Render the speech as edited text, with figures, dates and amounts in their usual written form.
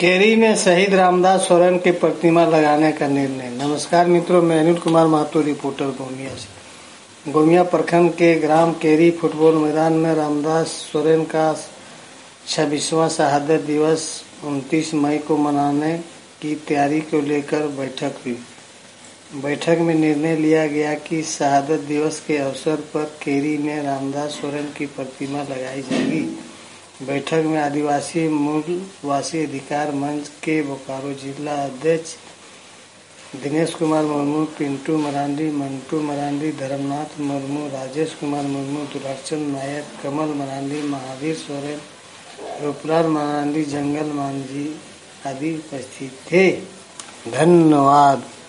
केरी में शहीद रामदास सोरेन की प्रतिमा लगाने का निर्णय। नमस्कार मित्रों, मैं अनिल कुमार महतो, रिपोर्टर गोमिया से। गोमिया प्रखंड के ग्राम केरी फुटबॉल मैदान में रामदास सोरेन का 26वां शहादत दिवस 29 मई को मनाने की तैयारी को लेकर बैठक हुई। बैठक में निर्णय लिया गया कि शहादत दिवस के अवसर पर केरी में रामदास सोरेन की प्रतिमा लगाई जाएगी। बैठक में आदिवासी मूलवासी अधिकार मंच के बोकारो जिला अध्यक्ष दिनेश कुमार मुर्मू, पिंटू मरांडी, मंटू मरांडी, धर्मनाथ मुर्मू, राजेश कुमार मुर्मू, दुलारचंद नायक, कमल मरांडी, महावीर सोरेन, रूपलाल मरांडी, जंगल मांझी आदि उपस्थित थे। धन्यवाद।